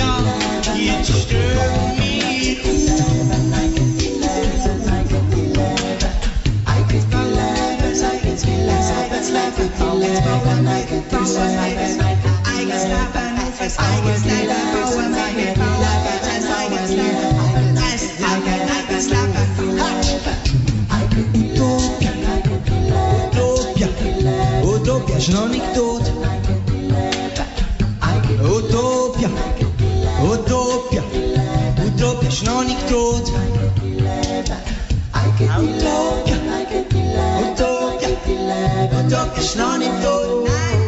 Jetzt stör mich Utopia ist noch nicht tot. Utopia, Utopia, Utopia ist noch nicht tot. Utopia, Utopia, Utopia ist noch nicht tot.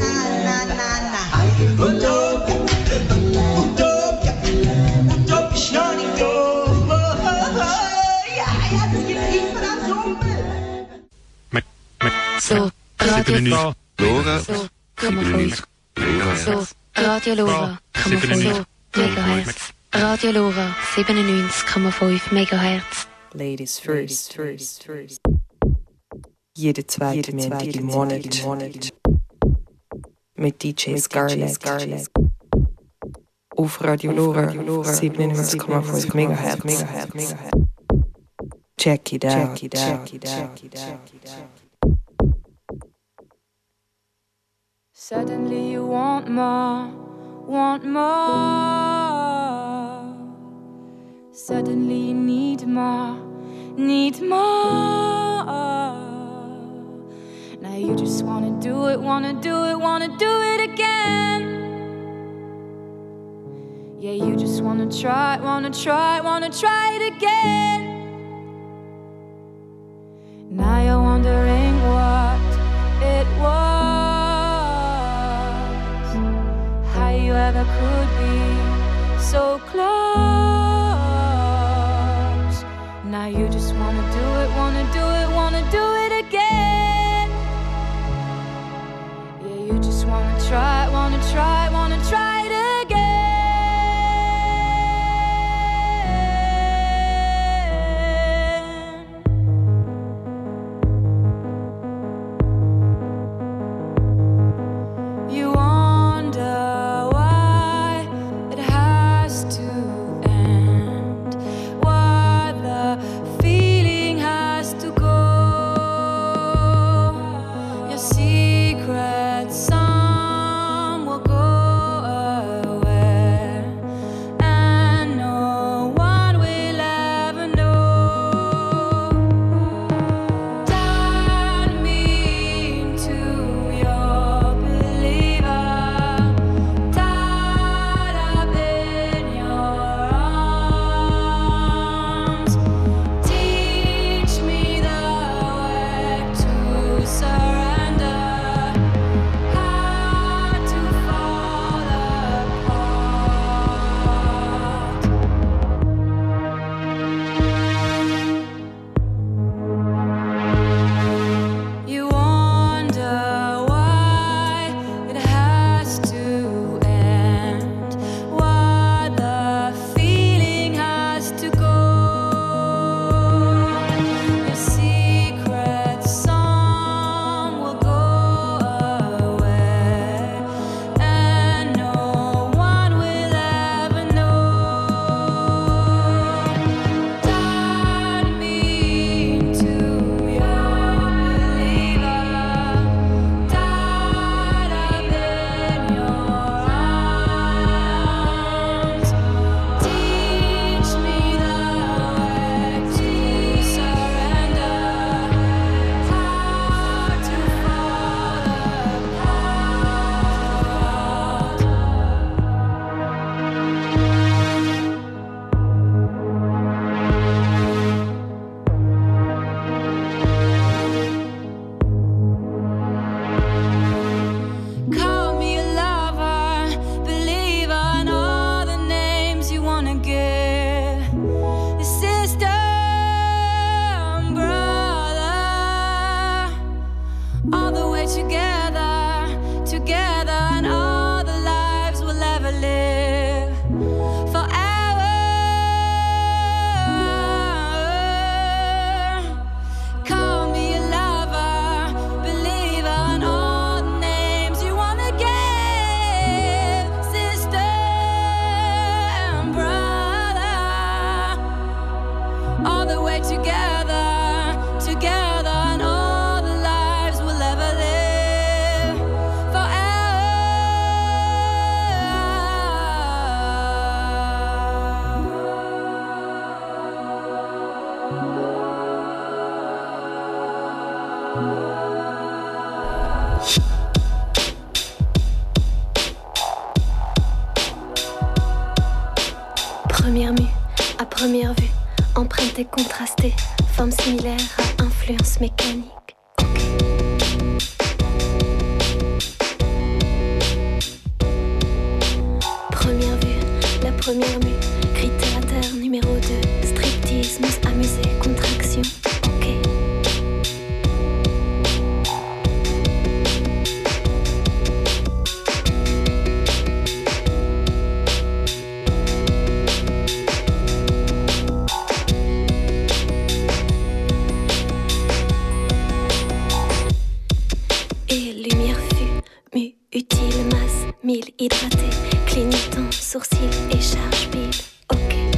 Utopia, Utopia, Utopia ist noch nicht tot. Ja, das gibt immer am Sumpel. So, Radio Lora. So, kann man von so, Radio Lora, kann man von so, Megahertz. Radio Lora, 97,5 Megahertz. Ladies first. Jede zweite Montag im Monat. Mit DJ Scarlett. Auf Radio Lora, 97,5 Megahertz. Check it out. Suddenly you want more. Suddenly you need more. Now you just wanna do it again. Yeah, you just wanna try it again. Now you're wondering what it was. You ever could be so close. Now you just wanna do it again. Yeah, you just wanna try it again. You wonder Première mue, à première vue, empreinte et contrastée, forme similaire à influence mécanique. Première vue, la première mue, critère à terre numéro 2, striptease, muse amusée, contraction, ok. Et lumière fut, mue, utile, masse, 1000 hydraté, clignotant, sourcil et charge pile, ok.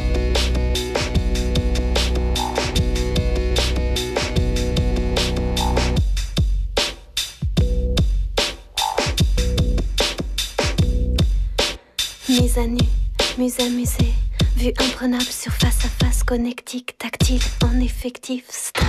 Mise à nu, muse amusée, vue imprenable sur face à face, connectique, tactile, en effectif, stable.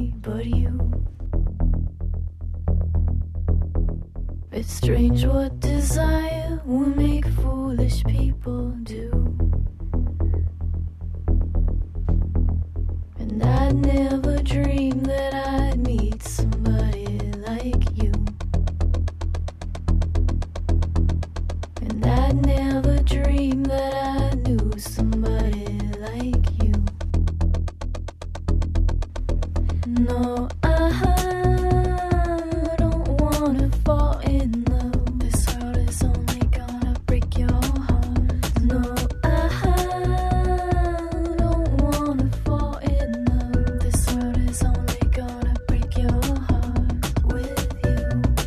me but you. It's strange what desire will make foolish people do. And I'd never dream that I'd meet somebody like you. And I'd never dream that I knew somebody like you. No, I don't wanna fall in love. This world is only gonna break your heart. No, I don't wanna fall in love. This world is only gonna break your heart with you.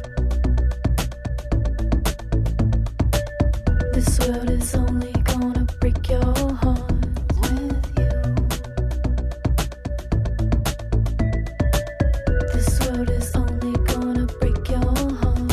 This world is only gonna break your heart with you. This world is only gonna break your heart.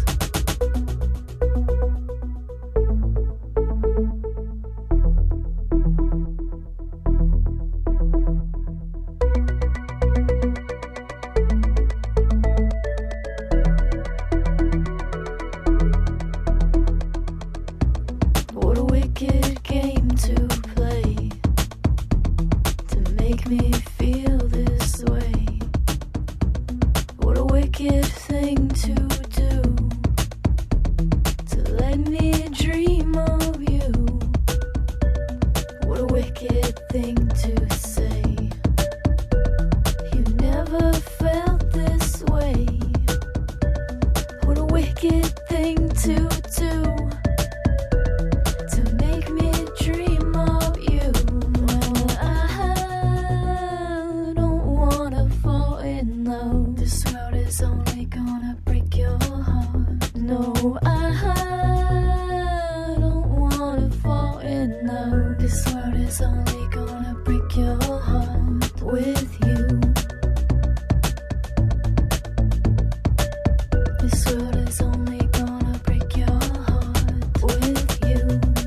What a wicked game to play to make me feel this way. What a wicked thing to do to let me dream of you. What a wicked thing to say. You never felt this way. What a wicked thing to do to make me dream of you. No, I don't wanna fall in love. This world is only gonna break your heart. No, I don't wanna fall in love. This world is only gonna break your heart with you. This world is only gonna break your heart with you.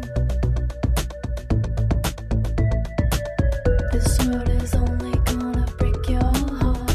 This world is only gonna break your heart.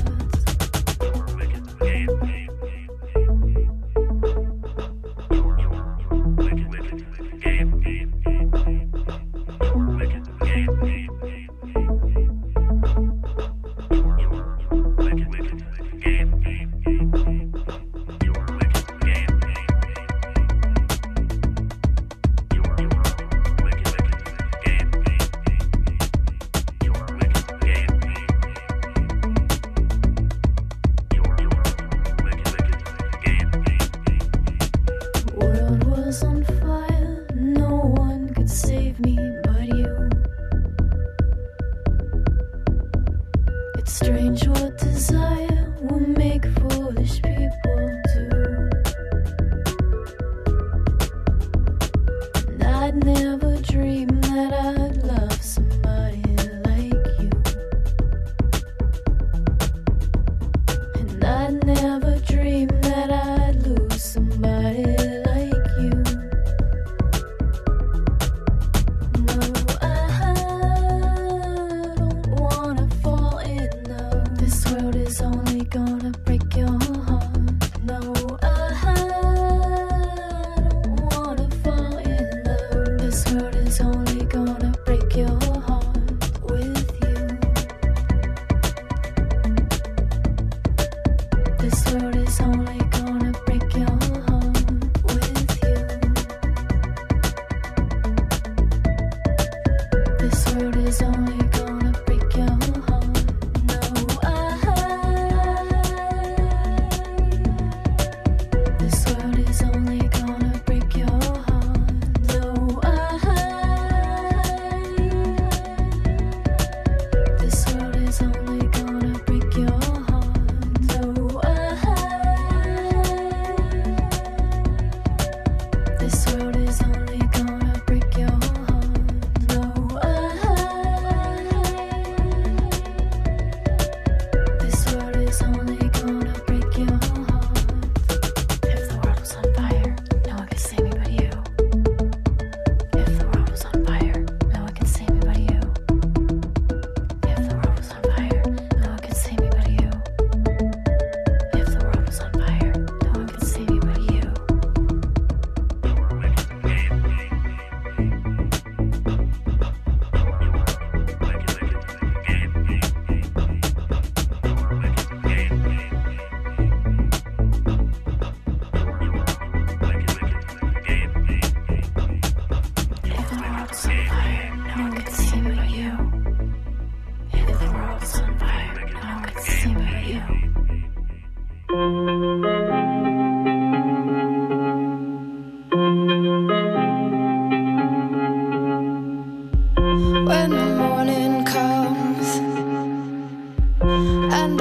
World was on fire, no one could save me but you. It's strange what desire will make foolish people do. And I'd never dream that I'd love somebody like you. And I'd never dream that I'd lose somebody like you. No, I don't wanna fall in love. This world is only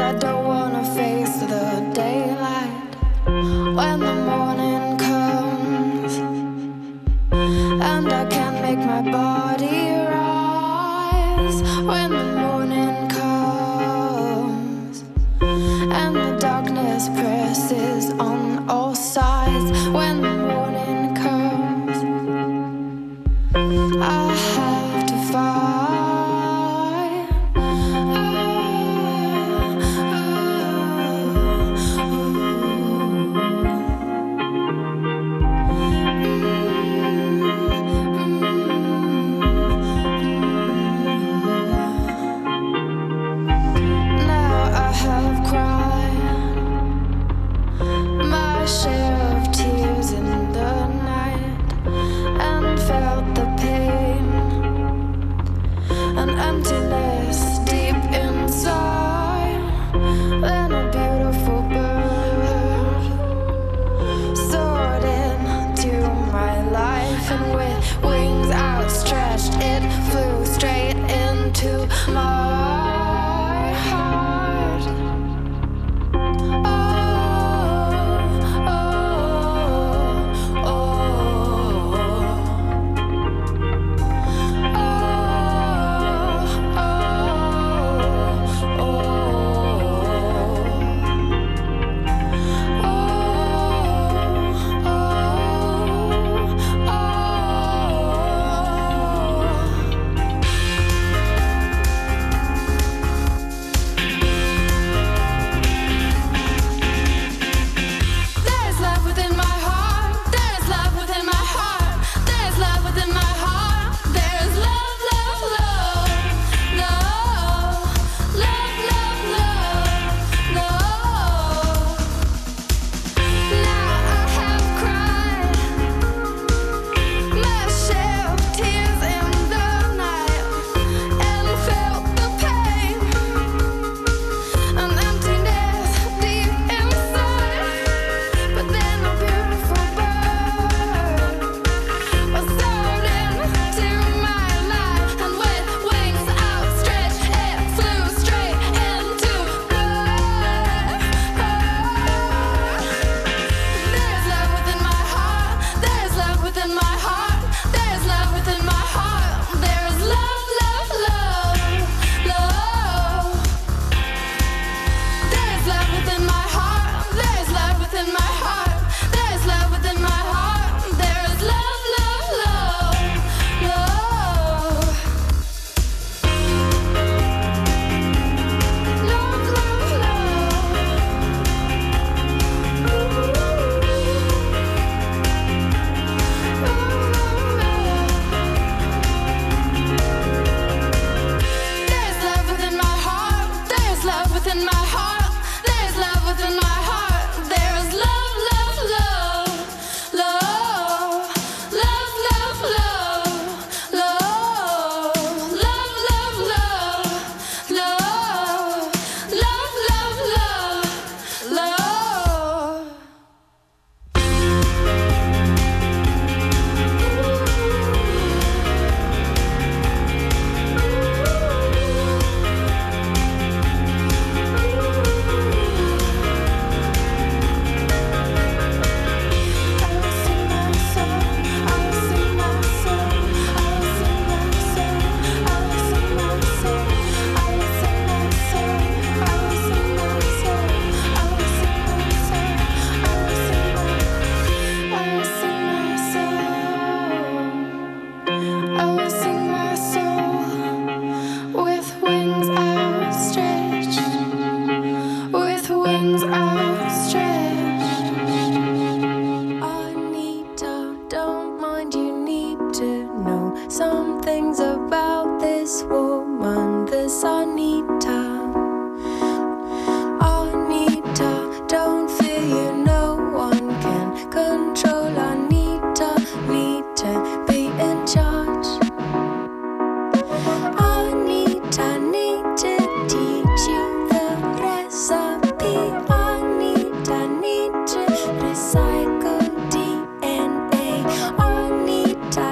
I don't wanna face the daylight when the morning comes, and I can't make my body rise when the morning comes, and the darkness presses on all sides when the morning comes. I have to fight.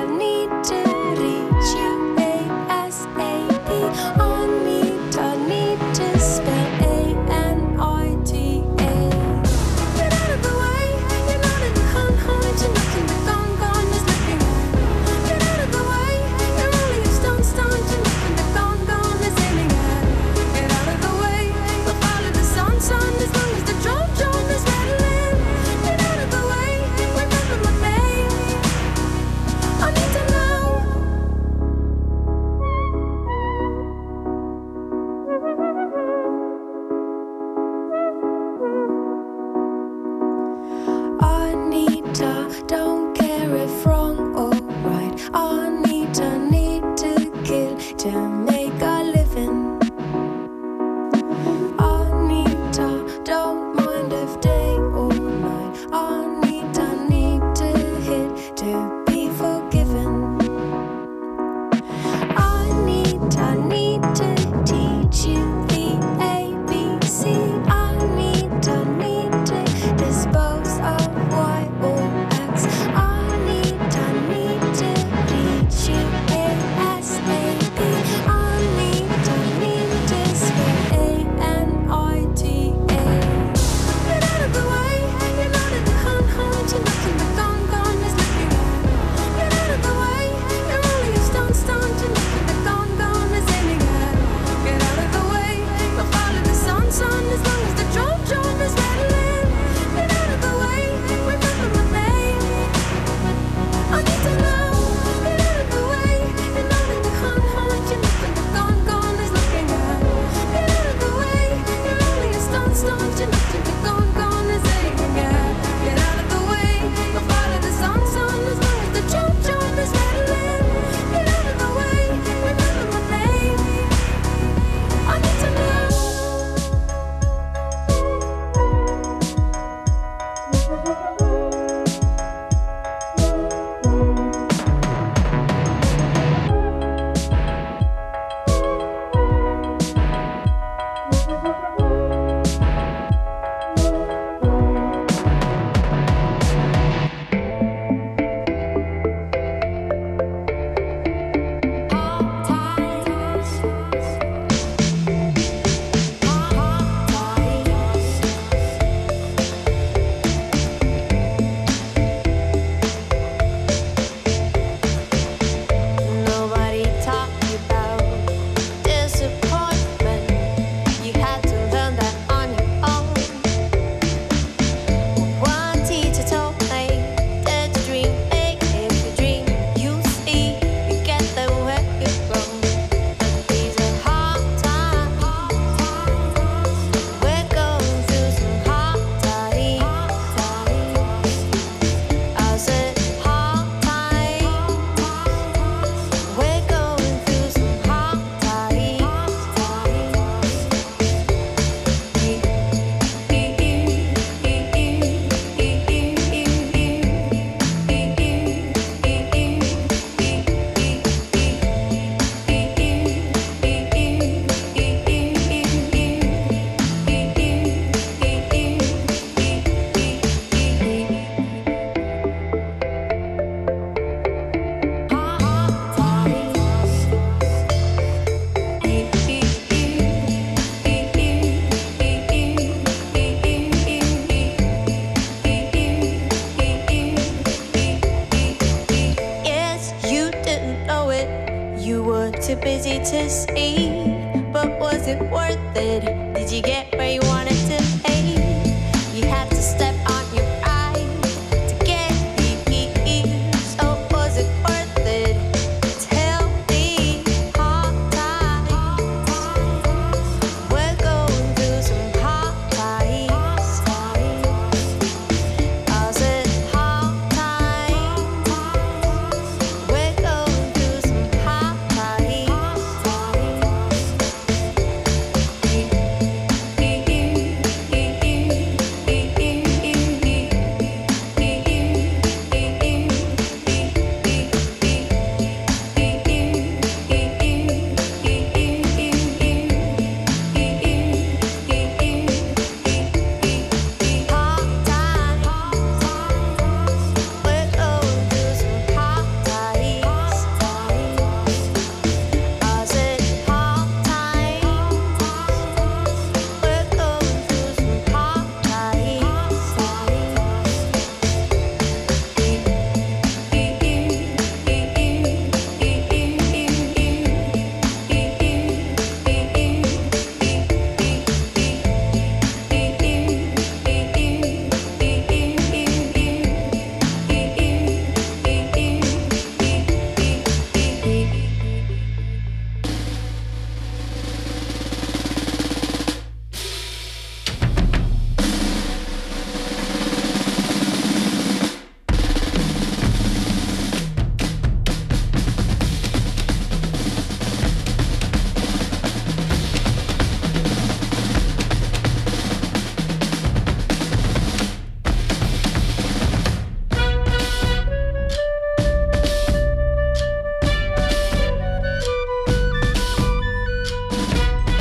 Need worth it? Did you get where you wanted